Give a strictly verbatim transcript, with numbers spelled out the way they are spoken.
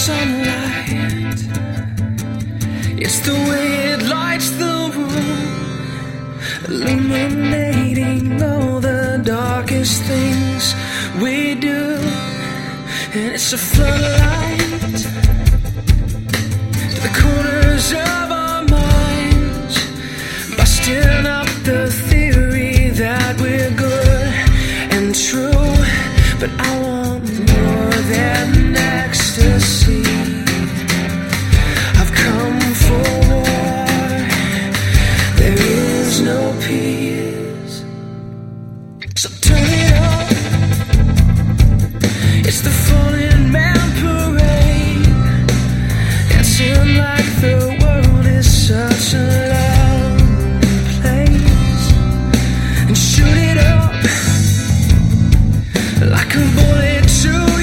sunlight. It's the way it lights the room, illuminating all the darkest things we do. And it's a floodlight to the corners of our minds, busting up the theory that we're good and true. But I want more than ecstasy. I've come for war. There is no peace. So turn it up. It's the falling man parade, dancing like the world is such a lonely place. And shoot it up like a bullet to